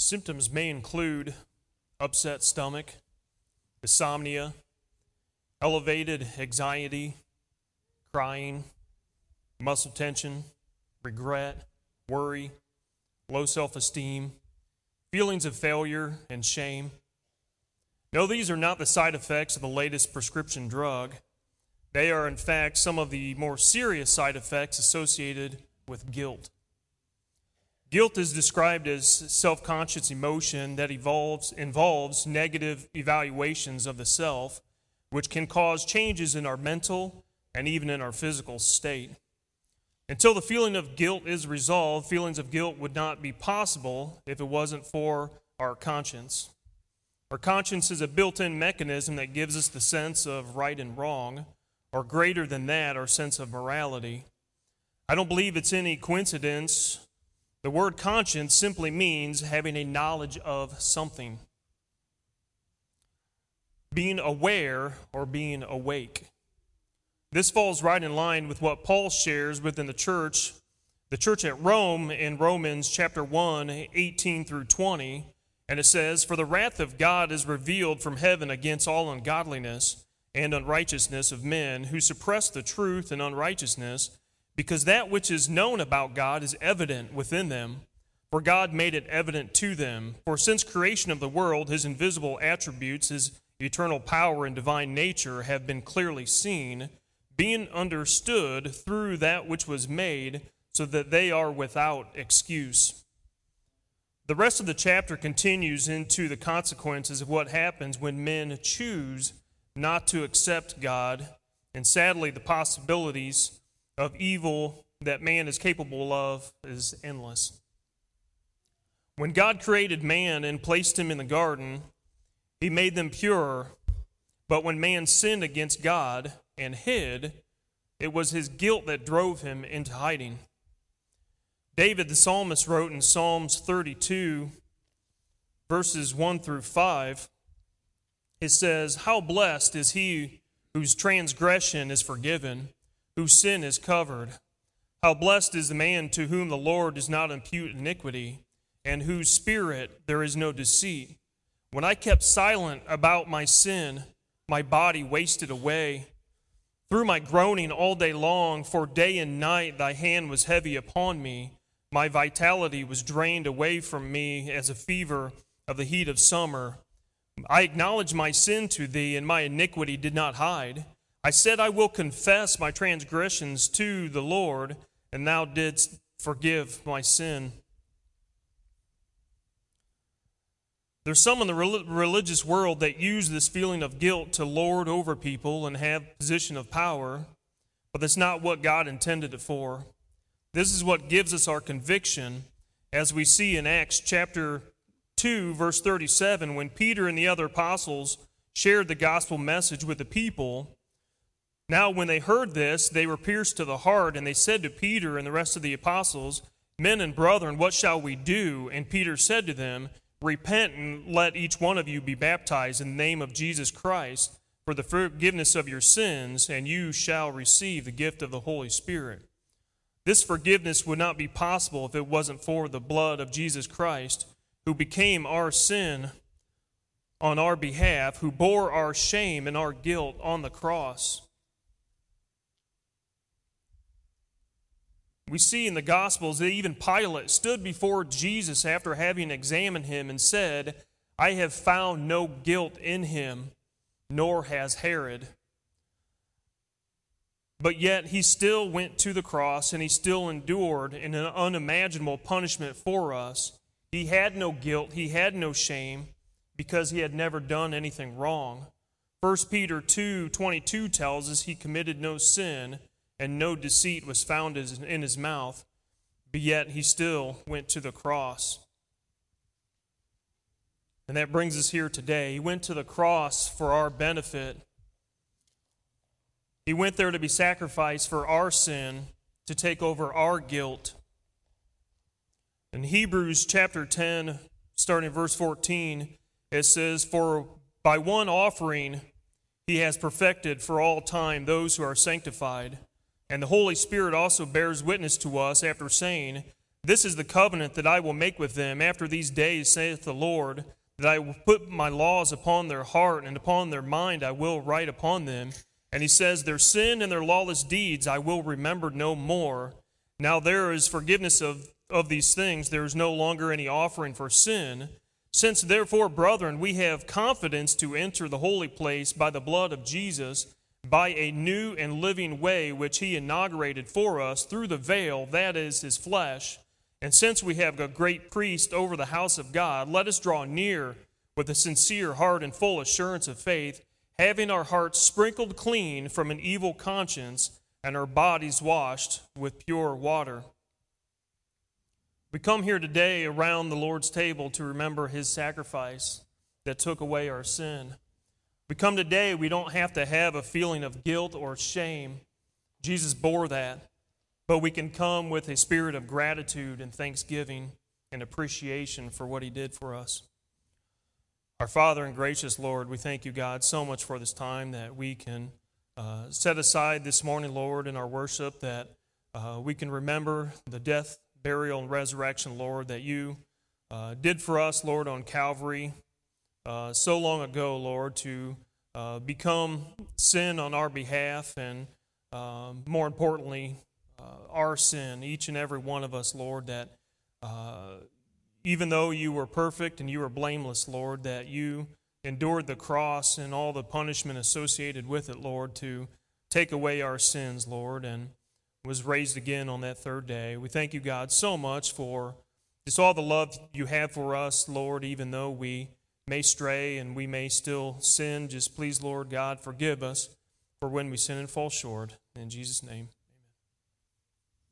Symptoms may include upset stomach, insomnia, elevated anxiety, crying, muscle tension, regret, worry, low self-esteem, feelings of failure and shame. No, these are not the side effects of the latest prescription drug. They are, in fact, some of the more serious side effects associated with guilt. Guilt is described as self-conscious emotion that involves negative evaluations of the self, which can cause changes in our mental and even in our physical state. Until the feeling of guilt is resolved, feelings of guilt would not be possible if it wasn't for our conscience. Our conscience is a built-in mechanism that gives us the sense of right and wrong, or greater than that, our sense of morality. I don't believe it's any coincidence. The word conscience simply means having a knowledge of something. Being aware or being awake. This falls right in line with what Paul shares within the church at Rome in Romans chapter 1, 18 through 20. And it says, "For the wrath of God is revealed from heaven against all ungodliness and unrighteousness of men who suppress the truth and unrighteousness, because that which is known about God is evident within them, for God made it evident to them. For since creation of the world, his invisible attributes, his eternal power and divine nature have been clearly seen, being understood through that which was made, so that they are without excuse." The rest of the chapter continues into the consequences of what happens when men choose not to accept God, and sadly the possibilities of evil that man is capable of is endless. When God created man and placed him in the garden, he made them pure, but when man sinned against God and hid, it was his guilt that drove him into hiding. David the psalmist wrote in Psalms 32, verses 1 through 5, it says, "How blessed is he whose transgression is forgiven, whose sin is covered. How blessed is the man to whom the Lord does not impute iniquity, and whose spirit there is no deceit. When I kept silent about my sin, my body wasted away. Through my groaning all day long, for day and night thy hand was heavy upon me. My vitality was drained away from me as a fever of the heat of summer. I acknowledged my sin to thee, and my iniquity did not hide. I said, I will confess my transgressions to the Lord, and thou didst forgive my sin." There's some in the religious world that use this feeling of guilt to lord over people and have position of power, but that's not what God intended it for. This is what gives us our conviction, as we see in Acts chapter 2, verse 37, when Peter and the other apostles shared the gospel message with the people. Now when they heard this, they were pierced to the heart, and they said to Peter and the rest of the apostles, "Men and brethren, what shall we do?" And Peter said to them, "Repent and let each one of you be baptized in the name of Jesus Christ for the forgiveness of your sins, and you shall receive the gift of the Holy Spirit." This forgiveness would not be possible if it wasn't for the blood of Jesus Christ, who became our sin on our behalf, who bore our shame and our guilt on the cross. We see in the Gospels that even Pilate stood before Jesus after having examined him and said, "I have found no guilt in him, nor has Herod." But yet he still went to the cross, and he still endured an unimaginable punishment for us. He had no guilt, he had no shame, because he had never done anything wrong. 1 Peter 2:22 tells us he committed no sin, and no deceit was found in his mouth, but yet he still went to the cross. And that brings us here today. He went to the cross for our benefit. He went there to be sacrificed for our sin, to take over our guilt. In Hebrews chapter 10, starting verse 14, it says, "For by one offering he has perfected for all time those who are sanctified. And the Holy Spirit also bears witness to us after saying, This is the covenant that I will make with them after these days, saith the Lord, that I will put my laws upon their heart, and upon their mind I will write upon them. And he says, their sin and their lawless deeds I will remember no more. Now there is forgiveness of these things. There is no longer any offering for sin. Since therefore, brethren, we have confidence to enter the holy place by the blood of Jesus, by a new and living way which he inaugurated for us through the veil, that is his flesh. And since we have a great priest over the house of God, let us draw near with a sincere heart and full assurance of faith, having our hearts sprinkled clean from an evil conscience and our bodies washed with pure water. We come here today around the Lord's table to remember his sacrifice that took away our sin. We come today, we don't have to have a feeling of guilt or shame. Jesus bore that. But we can come with a spirit of gratitude and thanksgiving and appreciation for what he did for us. Our Father and gracious Lord, we thank you, God, so much for this time that we can set aside this morning, Lord, in our worship, that we can remember the death, burial, and resurrection, Lord, that you did for us, Lord, on Calvary so long ago, Lord, to become sin on our behalf and, more importantly, our sin, each and every one of us, Lord, that even though you were perfect and you were blameless, Lord, that you endured the cross and all the punishment associated with it, Lord, to take away our sins, Lord, and was raised again on that third day. We thank you, God, so much for just all the love you have for us, Lord, even though we may stray and we may still sin. Just please, Lord God, forgive us for when we sin and fall short. In Jesus' name.